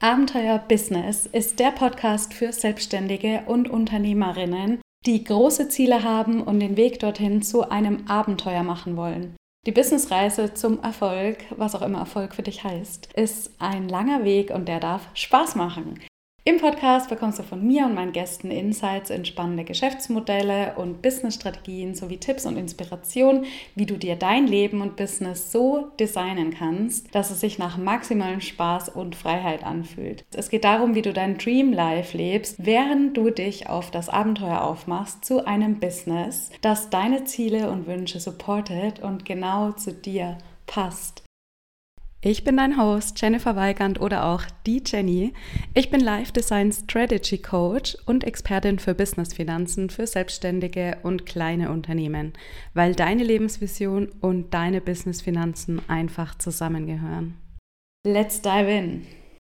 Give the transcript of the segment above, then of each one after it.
Abenteuer Business ist der Podcast für Selbstständige und Unternehmerinnen, die große Ziele haben und den Weg dorthin zu einem Abenteuer machen wollen. Die Businessreise zum Erfolg, was auch immer Erfolg für dich heißt, ist ein langer Weg und der darf Spaß machen. Im Podcast bekommst du von mir und meinen Gästen Insights in spannende Geschäftsmodelle und Businessstrategien sowie Tipps und Inspiration, wie du dir dein Leben und Business so designen kannst, dass es sich nach maximalem Spaß und Freiheit anfühlt. Es geht darum, wie du dein Dream Life lebst, während du dich auf das Abenteuer aufmachst zu einem Business, das deine Ziele und Wünsche supportet und genau zu dir passt. Ich bin dein Host Jennifer Weigand oder auch die Jenny. Ich bin Life Design Strategy Coach und Expertin für Businessfinanzen für Selbstständige und kleine Unternehmen, weil deine Lebensvision und deine Businessfinanzen einfach zusammengehören. Let's dive in.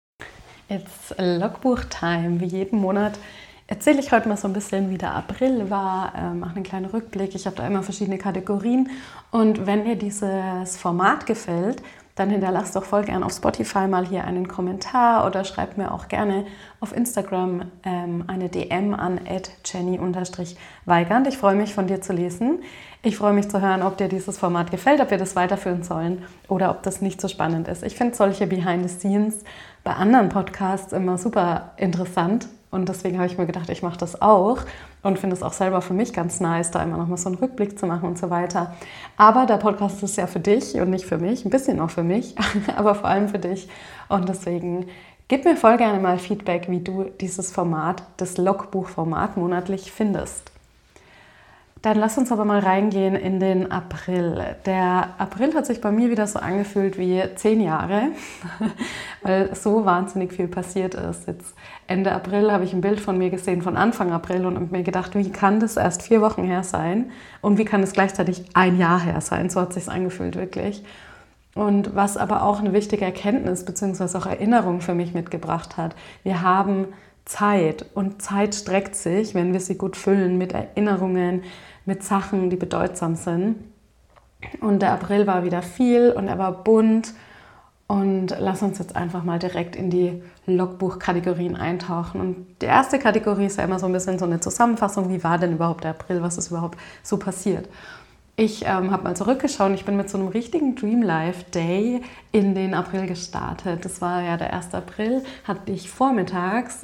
It's Logbuch Time. Wie jeden Monat erzähle ich heute mal so ein bisschen, wie der April war, mache einen kleinen Rückblick. Ich habe da immer verschiedene Kategorien und wenn dir dieses Format gefällt, dann hinterlass doch voll gerne auf Spotify mal hier einen Kommentar oder schreib mir auch gerne auf Instagram eine DM an @jenny_weigand. Ich freue mich, von dir zu lesen. Ich freue mich zu hören, ob dir dieses Format gefällt, ob wir das weiterführen sollen oder ob das nicht so spannend ist. Ich finde solche Behind the Scenes bei anderen Podcasts immer super interessant und deswegen habe ich mir gedacht, ich mache das auch und finde es auch selber für mich ganz nice, da immer noch mal so einen Rückblick zu machen und so weiter. Aber der Podcast ist ja für dich und nicht für mich, ein bisschen auch für mich, aber vor allem für dich. Und deswegen gib mir voll gerne mal Feedback, wie du dieses Format, das Logbuchformat monatlich findest. Dann lass uns aber mal reingehen in den April. Der April hat sich bei mir wieder so angefühlt wie 10 Jahre, weil so wahnsinnig viel passiert ist. Jetzt Ende April habe ich ein Bild von mir gesehen, von Anfang April und habe mir gedacht, wie kann das erst 4 Wochen her sein und wie kann es gleichzeitig 1 Jahr her sein? So hat es sich angefühlt, wirklich. Und was aber auch eine wichtige Erkenntnis bzw. auch Erinnerung für mich mitgebracht hat, wir haben Zeit und Zeit streckt sich, wenn wir sie gut füllen mit Erinnerungen, mit Sachen, die bedeutsam sind. Und der April war wieder viel und er war bunt und lass uns jetzt einfach mal direkt in die Logbuch-Kategorien eintauchen. Und die erste Kategorie ist ja immer so ein bisschen so eine Zusammenfassung, wie war denn überhaupt der April, was ist überhaupt so passiert. Ich habe mal zurückgeschaut, ich bin mit so einem richtigen Dream Life Day in den April gestartet. Das war ja der 1. April, hatte ich vormittags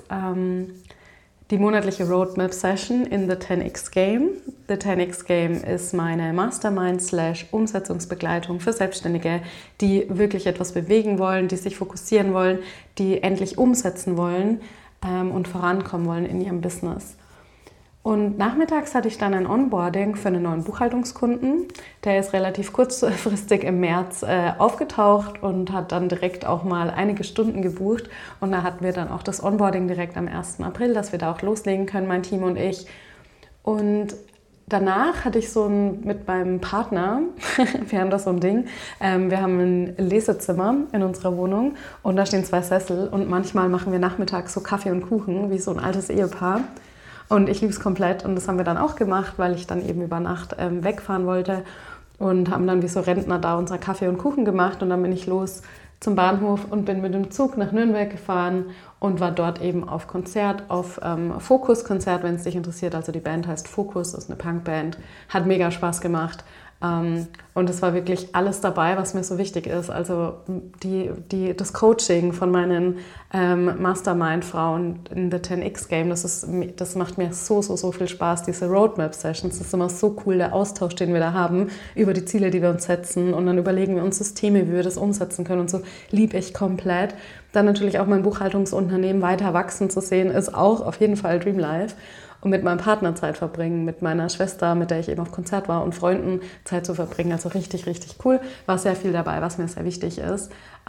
die monatliche Roadmap Session in The 10x Game. The 10x Game ist meine Mastermind/Umsetzungsbegleitung für Selbstständige, die wirklich etwas bewegen wollen, die sich fokussieren wollen, die endlich umsetzen wollen und vorankommen wollen in ihrem Business. Und nachmittags hatte ich dann ein Onboarding für einen neuen Buchhaltungskunden. Der ist relativ kurzfristig im März aufgetaucht und hat dann direkt auch mal einige Stunden gebucht. Und da hatten wir dann auch das Onboarding direkt am 1. April, dass wir da auch loslegen können, mein Team und ich. Und danach hatte ich mit meinem Partner, wir haben da so ein Ding, wir haben ein Lesezimmer in unserer Wohnung und da stehen 2 Sessel und manchmal machen wir nachmittags so Kaffee und Kuchen, wie so ein altes Ehepaar. Und ich liebe es komplett und das haben wir dann auch gemacht, weil ich dann eben über Nacht wegfahren wollte und haben dann wie so Rentner da unser Kaffee und Kuchen gemacht und dann bin ich los zum Bahnhof und bin mit dem Zug nach Nürnberg gefahren und war dort eben auf Konzert, auf Fokus-Konzert, wenn es dich interessiert. Also die Band heißt Fokus, ist eine Punkband, hat mega Spaß gemacht. Und es war wirklich alles dabei, was mir so wichtig ist. Also das Coaching von meinen Mastermind-Frauen in The 10x Game, das macht mir so viel Spaß. Diese Roadmap-Sessions, das ist immer so cool, der Austausch, den wir da haben über die Ziele, die wir uns setzen. Und dann überlegen wir uns Systeme, wie wir das umsetzen können. Und so liebe ich komplett. Dann natürlich auch mein Buchhaltungsunternehmen weiter wachsen zu sehen, ist auch auf jeden Fall Dream Life. Und mit meinem Partner Zeit verbringen, mit meiner Schwester, mit der ich eben auf Konzert war und Freunden Zeit zu verbringen. Also richtig, richtig cool. War sehr viel dabei, was mir sehr wichtig ist.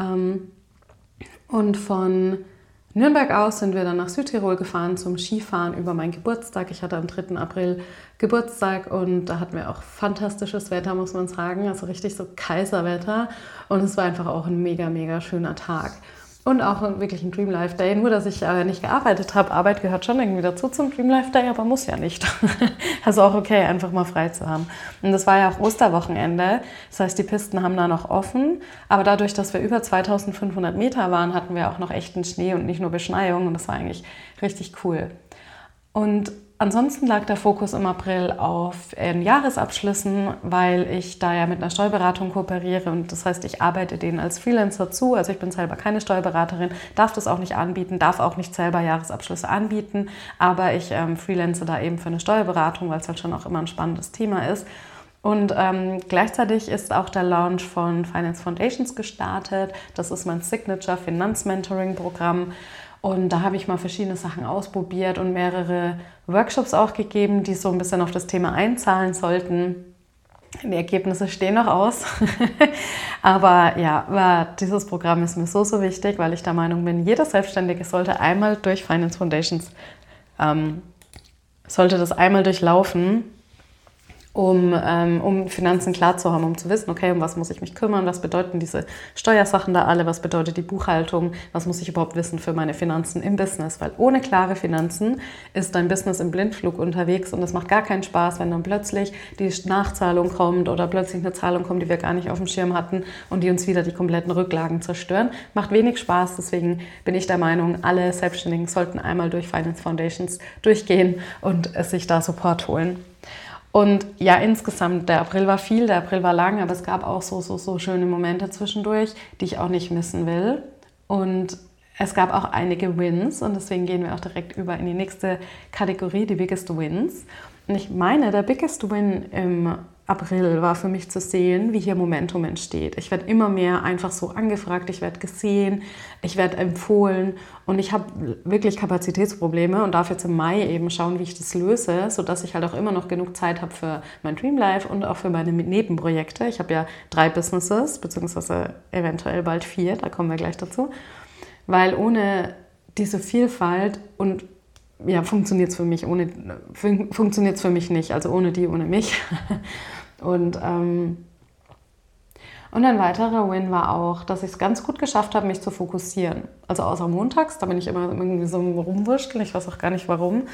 Und von Nürnberg aus sind wir dann nach Südtirol gefahren zum Skifahren über meinen Geburtstag. Ich hatte am 3. April Geburtstag und da hatten wir auch fantastisches Wetter, muss man sagen. Also richtig so Kaiserwetter. Und es war einfach auch ein mega, mega schöner Tag. Und auch wirklich ein Dream Life Day, nur dass ich nicht gearbeitet habe. Arbeit gehört schon irgendwie dazu zum Dream Life Day, aber muss ja nicht. Also auch okay, einfach mal frei zu haben. Und das war ja auch Osterwochenende, das heißt, die Pisten haben da noch offen. Aber dadurch, dass wir über 2500 Meter waren, hatten wir auch noch echten Schnee und nicht nur Beschneiung. Und das war eigentlich richtig cool. Und ansonsten lag der Fokus im April auf Jahresabschlüssen, weil ich da ja mit einer Steuerberatung kooperiere und das heißt, ich arbeite denen als Freelancer zu. Also ich bin selber keine Steuerberaterin, darf das auch nicht anbieten, darf auch nicht selber Jahresabschlüsse anbieten, aber ich freelance da eben für eine Steuerberatung, weil es halt schon auch immer ein spannendes Thema ist. Und gleichzeitig ist auch der Launch von Finance Foundations gestartet. Das ist mein Signature Finanzmentoring-Programm. Und da habe ich mal verschiedene Sachen ausprobiert und mehrere Workshops auch gegeben, die so ein bisschen auf das Thema einzahlen sollten. Die Ergebnisse stehen noch aus. Aber ja, dieses Programm ist mir so wichtig, weil ich der Meinung bin, jeder Selbstständige sollte einmal durch Finance Foundations, sollte das einmal durchlaufen, um Finanzen klar zu haben, um zu wissen, okay, um was muss ich mich kümmern, was bedeuten diese Steuersachen da alle, was bedeutet die Buchhaltung, was muss ich überhaupt wissen für meine Finanzen im Business, weil ohne klare Finanzen ist dein Business im Blindflug unterwegs und es macht gar keinen Spaß, wenn dann plötzlich die Nachzahlung kommt oder plötzlich eine Zahlung kommt, die wir gar nicht auf dem Schirm hatten und die uns wieder die kompletten Rücklagen zerstören. Macht wenig Spaß, deswegen bin ich der Meinung, alle Selbstständigen sollten einmal durch Finance Foundations durchgehen und sich da Support holen. Und ja, insgesamt, der April war viel, der April war lang, aber es gab auch so schöne Momente zwischendurch, die ich auch nicht missen will. Und es gab auch einige Wins und deswegen gehen wir auch direkt über in die nächste Kategorie, die Biggest Wins. Und ich meine, der Biggest Win im April war für mich zu sehen, wie hier Momentum entsteht. Ich werde immer mehr einfach so angefragt, ich werde gesehen, ich werde empfohlen und ich habe wirklich Kapazitätsprobleme und darf jetzt im Mai eben schauen, wie ich das löse, sodass ich halt auch immer noch genug Zeit habe für mein Dream Life und auch für meine Nebenprojekte. Ich habe ja 3 Businesses, beziehungsweise eventuell bald 4, da kommen wir gleich dazu, weil ohne diese Vielfalt und ja, funktioniert es für mich nicht, also ohne die, ohne mich. Und ein weiterer Win war auch, dass ich es ganz gut geschafft habe, mich zu fokussieren. Also außer montags, da bin ich immer irgendwie so rumwurschteln, ich weiß auch gar nicht warum.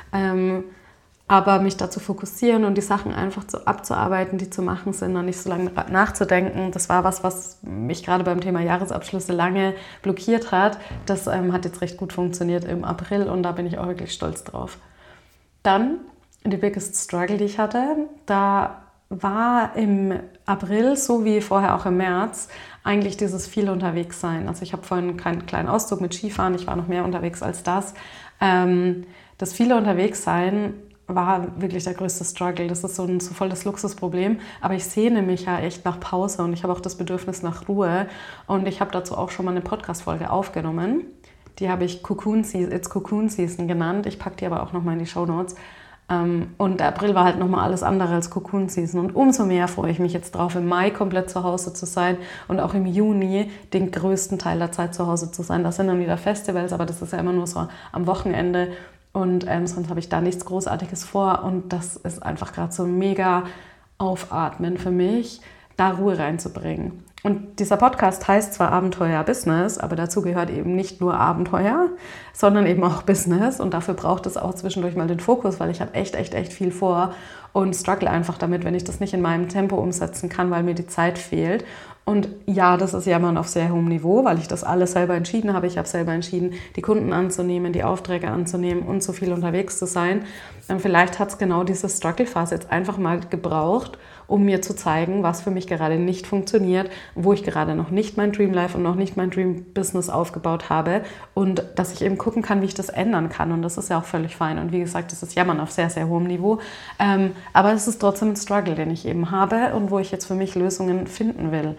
Aber mich da zu fokussieren und die Sachen einfach so abzuarbeiten, die zu machen sind und nicht so lange nachzudenken, das war was mich gerade beim Thema Jahresabschlüsse lange blockiert hat. Das hat jetzt recht gut funktioniert im April und da bin ich auch wirklich stolz drauf. Dann die biggest struggle, die ich hatte, da war im April, so wie vorher auch im März, eigentlich dieses viel unterwegs sein. Also ich habe vorhin keinen kleinen Auszug mit Skifahren, ich war noch mehr unterwegs als das. Das viele unterwegs sein war wirklich der größte Struggle. Das ist so voll das Luxusproblem. Aber ich sehne mich ja echt nach Pause und ich habe auch das Bedürfnis nach Ruhe. Und ich habe dazu auch schon mal eine Podcast-Folge aufgenommen. Die habe ich It's Cocoon Season genannt. Ich packe die aber auch nochmal in die Shownotes. Und der April war halt nochmal alles andere als Cocoon Season. Und umso mehr freue ich mich jetzt drauf, im Mai komplett zu Hause zu sein und auch im Juni den größten Teil der Zeit zu Hause zu sein. Das sind dann wieder Festivals, aber das ist ja immer nur so am Wochenende. Und sonst habe ich da nichts Großartiges vor und das ist einfach gerade so mega Aufatmen für mich, da Ruhe reinzubringen. Und dieser Podcast heißt zwar Abenteuer Business, aber dazu gehört eben nicht nur Abenteuer, sondern eben auch Business und dafür braucht es auch zwischendurch mal den Fokus, weil ich habe echt viel vor und struggle einfach damit, wenn ich das nicht in meinem Tempo umsetzen kann, weil mir die Zeit fehlt. Und ja, das ist Jammern auf sehr hohem Niveau, weil ich das alles selber entschieden habe. Ich habe selber entschieden, die Kunden anzunehmen, die Aufträge anzunehmen und so viel unterwegs zu sein. Vielleicht hat es genau diese Struggle-Phase jetzt einfach mal gebraucht, um mir zu zeigen, was für mich gerade nicht funktioniert, wo ich gerade noch nicht mein Dream Life und noch nicht mein Dream Business aufgebaut habe und dass ich eben gucken kann, wie ich das ändern kann. Und das ist ja auch völlig fein. Und wie gesagt, das ist Jammern auf sehr hohem Niveau. Aber es ist trotzdem ein Struggle, den ich eben habe und wo ich jetzt für mich Lösungen finden will.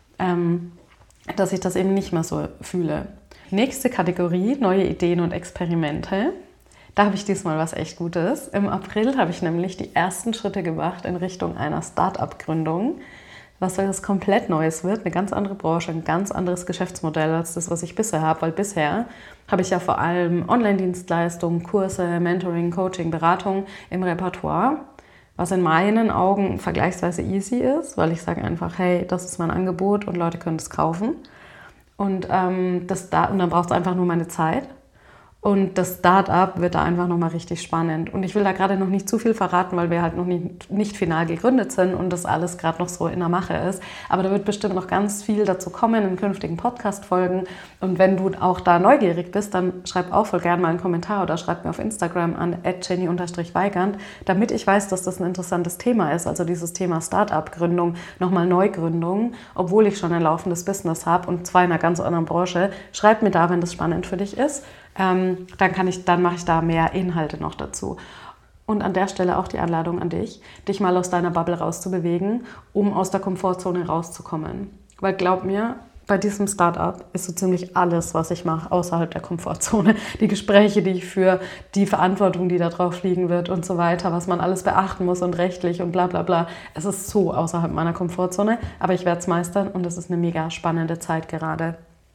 Dass ich das eben nicht mehr so fühle. Nächste Kategorie, neue Ideen und Experimente. Da habe ich diesmal was echt Gutes. Im April habe ich nämlich die ersten Schritte gemacht in Richtung einer Start-up-Gründung, was etwas komplett Neues wird, eine ganz andere Branche, ein ganz anderes Geschäftsmodell als das, was ich bisher habe, weil bisher habe ich ja vor allem Online-Dienstleistungen, Kurse, Mentoring, Coaching, Beratung im Repertoire, was in meinen Augen vergleichsweise easy ist, weil ich sage einfach, hey, das ist mein Angebot und Leute können es kaufen. Und dann brauchst du einfach nur meine Zeit. Und das Start-up wird da einfach nochmal richtig spannend. Und ich will da gerade noch nicht zu viel verraten, weil wir halt noch nicht final gegründet sind und das alles gerade noch so in der Mache ist. Aber da wird bestimmt noch ganz viel dazu kommen in künftigen Podcast-Folgen. Und wenn du auch da neugierig bist, dann schreib auch voll gerne mal einen Kommentar oder schreib mir auf Instagram an @jenny_weigand, damit ich weiß, dass das ein interessantes Thema ist. Also dieses Thema Start-up-Gründung, nochmal Neugründung, obwohl ich schon ein laufendes Business habe und zwar in einer ganz anderen Branche. Schreib mir da, wenn das spannend für dich ist. Dann mache ich da mehr Inhalte noch dazu. Und an der Stelle auch die Einladung an dich, dich mal aus deiner Bubble rauszubewegen, um aus der Komfortzone rauszukommen. Weil glaub mir, bei diesem Startup ist so ziemlich alles, was ich mache, außerhalb der Komfortzone. Die Gespräche, die ich führe, die Verantwortung, die da drauf liegen wird und so weiter, was man alles beachten muss und rechtlich und bla bla bla. Es ist so außerhalb meiner Komfortzone, aber ich werde es meistern und es ist eine mega spannende Zeit gerade.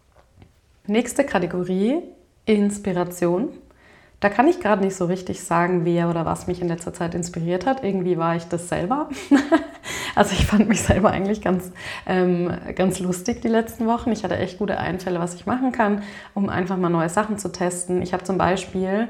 Nächste Kategorie: Inspiration. Da kann ich gerade nicht so richtig sagen, wer oder was mich in letzter Zeit inspiriert hat. Irgendwie war ich das selber. Also ich fand mich selber eigentlich ganz lustig die letzten Wochen. Ich hatte echt gute Einfälle, was ich machen kann, um einfach mal neue Sachen zu testen. Ich habe zum Beispiel,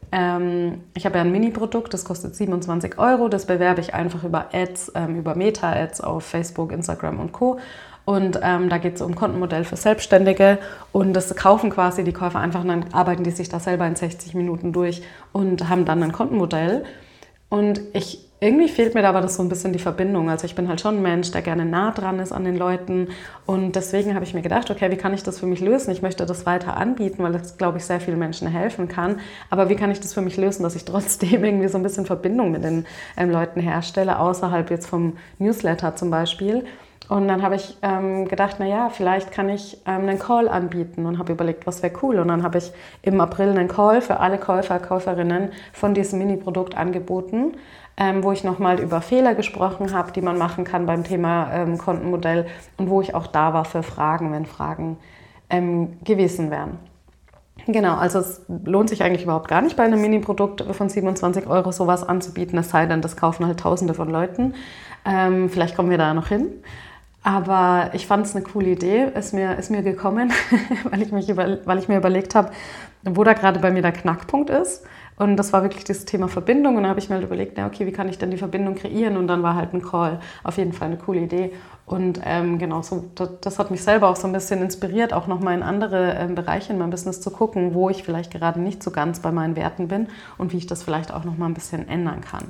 ich habe ja ein Mini-Produkt, das kostet 27 €. Das bewerbe ich einfach über Ads, über Meta-Ads auf Facebook, Instagram und Co. Und da geht es um Kontenmodell für Selbstständige und das kaufen quasi die Käufer einfach und dann arbeiten die sich da selber in 60 Minuten durch und haben dann ein Kontenmodell. Und irgendwie fehlt mir da aber das so ein bisschen die Verbindung. Also ich bin halt schon ein Mensch, der gerne nah dran ist an den Leuten und deswegen habe ich mir gedacht, okay, wie kann ich das für mich lösen? Ich möchte das weiter anbieten, weil das, glaube ich, sehr vielen Menschen helfen kann. Aber wie kann ich das für mich lösen, dass ich trotzdem irgendwie so ein bisschen Verbindung mit den Leuten herstelle, außerhalb jetzt vom Newsletter zum Beispiel? Und dann habe ich gedacht, naja, vielleicht kann ich einen Call anbieten und habe überlegt, was wäre cool. Und dann habe ich im April einen Call für alle Käufer, Käuferinnen von diesem Mini-Produkt angeboten, wo ich nochmal über Fehler gesprochen habe, die man machen kann beim Thema Kontenmodell und wo ich auch da war für Fragen, wenn Fragen gewesen wären. Genau, also es lohnt sich eigentlich überhaupt gar nicht bei einem Mini-Produkt von 27 € sowas anzubieten, es sei denn, das kaufen halt Tausende von Leuten. Vielleicht kommen wir da noch hin. Aber ich fand es eine coole Idee, ist mir gekommen, weil ich mir überlegt habe, wo da gerade bei mir der Knackpunkt ist. Und das war wirklich das Thema Verbindung. Und dann habe ich mir halt überlegt, na okay, wie kann ich denn die Verbindung kreieren? Und dann war halt ein Call auf jeden Fall eine coole Idee. Und genau, so, das hat mich selber auch so ein bisschen inspiriert, auch nochmal in andere Bereiche in meinem Business zu gucken, wo ich vielleicht gerade nicht so ganz bei meinen Werten bin und wie ich das vielleicht auch nochmal ein bisschen ändern kann.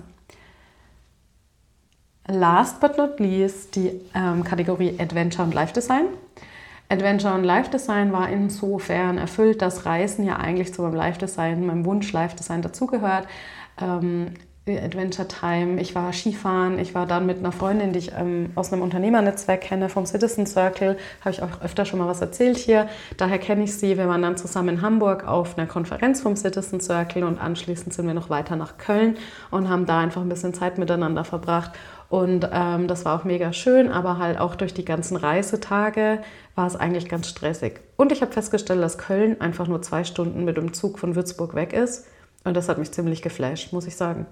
Last but not least die Kategorie Adventure und Life Design. Adventure und Life Design war insofern erfüllt, dass Reisen ja eigentlich zu meinem Life Design, meinem Wunsch Life Design dazugehört. Adventure Time, ich war Skifahren, ich war dann mit einer Freundin, die ich aus einem Unternehmernetzwerk kenne, vom Citizen Circle, habe ich auch öfter schon mal was erzählt hier, daher kenne ich sie, wir waren dann zusammen in Hamburg auf einer Konferenz vom Citizen Circle und anschließend sind wir noch weiter nach Köln und haben da einfach ein bisschen Zeit miteinander verbracht und das war auch mega schön, aber halt auch durch die ganzen Reisetage war es eigentlich ganz stressig. Und ich habe festgestellt, dass Köln einfach nur 2 Stunden mit dem Zug von Würzburg weg ist. Und das hat mich ziemlich geflasht, muss ich sagen.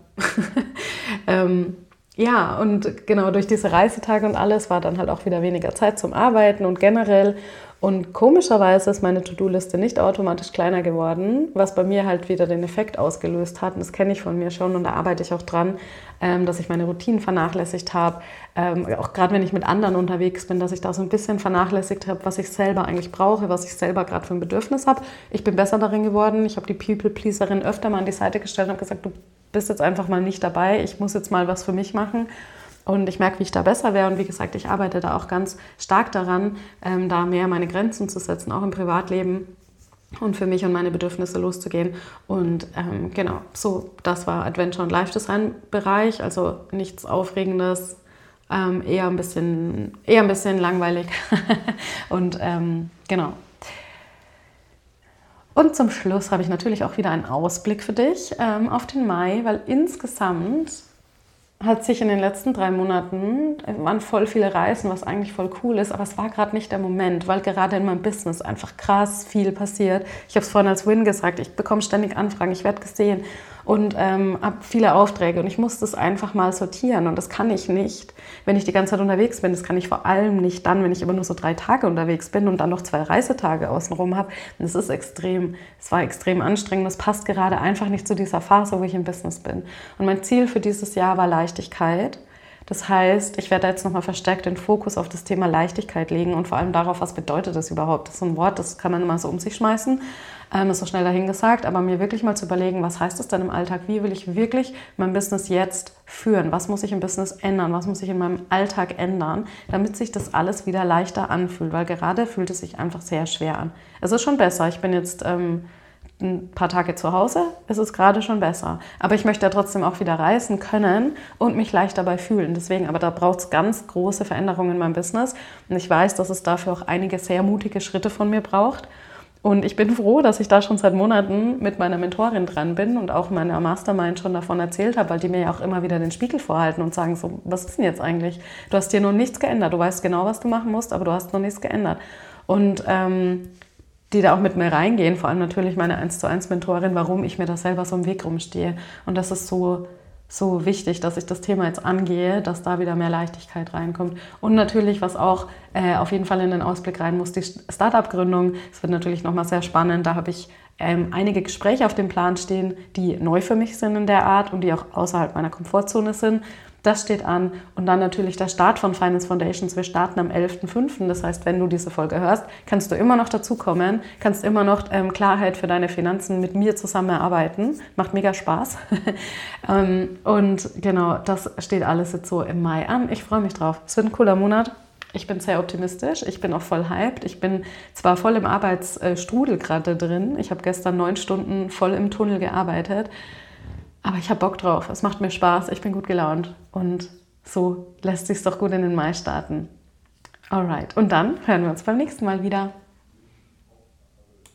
Ja, und genau durch diese Reisetage und alles war dann halt auch wieder weniger Zeit zum Arbeiten und generell. Und komischerweise ist meine To-Do-Liste nicht automatisch kleiner geworden, was bei mir halt wieder den Effekt ausgelöst hat. Und das kenne ich von mir schon und da arbeite ich auch dran, dass ich meine Routinen vernachlässigt habe. Auch gerade wenn ich mit anderen unterwegs bin, dass ich da so ein bisschen vernachlässigt habe, was ich selber eigentlich brauche, was ich selber gerade für ein Bedürfnis habe. Ich bin besser darin geworden. Ich habe die People-Pleaserin öfter mal an die Seite gestellt und habe gesagt, du bist jetzt einfach mal nicht dabei. Ich muss jetzt mal was für mich machen. Und ich merke, wie ich da besser wäre. Und wie gesagt, ich arbeite da auch ganz stark daran, da mehr meine Grenzen zu setzen, auch im Privatleben und für mich und meine Bedürfnisse loszugehen. Und genau, so, das war Adventure- und Life-Design-Bereich. Also nichts Aufregendes, eher ein bisschen langweilig. Und genau. Und zum Schluss habe ich natürlich auch wieder einen Ausblick für dich auf den Mai, weil insgesamt hat sich in den letzten 3 Monaten, waren voll viele Reisen, was eigentlich voll cool ist, aber es war gerade nicht der Moment, weil gerade in meinem Business einfach krass viel passiert. Ich habe es vorhin als Win gesagt, ich bekomme ständig Anfragen, ich werde gesehen und habe viele Aufträge und ich muss das einfach mal sortieren und das kann ich nicht, wenn ich die ganze Zeit unterwegs bin. Das kann ich vor allem nicht dann, wenn ich immer nur so 3 Tage unterwegs bin und dann noch 2 Reisetage außenrum habe. Es war extrem anstrengend. Das passt gerade einfach nicht zu dieser Phase, wo ich im Business bin. Und mein Ziel für dieses Jahr war Leichtigkeit. Das heißt, ich werde jetzt nochmal verstärkt den Fokus auf das Thema Leichtigkeit legen und vor allem darauf, was bedeutet das überhaupt? Das ist so ein Wort, das kann man immer so um sich schmeißen, ist so schnell dahingesagt, aber mir wirklich mal zu überlegen, was heißt das denn im Alltag? Wie will ich wirklich mein Business jetzt führen? Was muss ich im Business ändern? Was muss ich in meinem Alltag ändern, damit sich das alles wieder leichter anfühlt? Weil gerade fühlt es sich einfach sehr schwer an. Es ist schon besser. Ich bin jetzt ein paar Tage zu Hause, ist es gerade schon besser. Aber ich möchte ja trotzdem auch wieder reisen können und mich leicht dabei fühlen. Deswegen, aber da braucht es ganz große Veränderungen in meinem Business. Und ich weiß, dass es dafür auch einige sehr mutige Schritte von mir braucht. Und ich bin froh, dass ich da schon seit Monaten mit meiner Mentorin dran bin und auch meiner Mastermind schon davon erzählt habe, weil die mir ja auch immer wieder den Spiegel vorhalten und sagen so, was ist denn jetzt eigentlich? Du hast dir noch nichts geändert. Du weißt genau, was du machen musst, aber du hast noch nichts geändert. Und die da auch mit mir reingehen, vor allem natürlich meine 1:1 Mentorin, warum ich mir da selber so im Weg rumstehe. Und das ist so wichtig, dass ich das Thema jetzt angehe, dass da wieder mehr Leichtigkeit reinkommt. Und natürlich, was auch auf jeden Fall in den Ausblick rein muss, die Startup-Gründung. Es wird natürlich nochmal sehr spannend. Da habe ich einige Gespräche auf dem Plan stehen, die neu für mich sind in der Art und die auch außerhalb meiner Komfortzone sind. Das steht an. Und dann natürlich der Start von Finance Foundations. Wir starten am 11.05. Das heißt, wenn du diese Folge hörst, kannst du immer noch dazukommen, kannst immer noch Klarheit für deine Finanzen mit mir zusammen erarbeiten. Macht mega Spaß. Und genau, das steht alles jetzt so im Mai an. Ich freue mich drauf. Es wird ein cooler Monat. Ich bin sehr optimistisch. Ich bin auch voll hyped. Ich bin zwar voll im Arbeitsstrudel gerade drin. Ich habe gestern 9 Stunden voll im Tunnel gearbeitet. Aber ich habe Bock drauf, es macht mir Spaß, ich bin gut gelaunt und so lässt sich's doch gut in den Mai starten. Alright, und dann hören wir uns beim nächsten Mal wieder.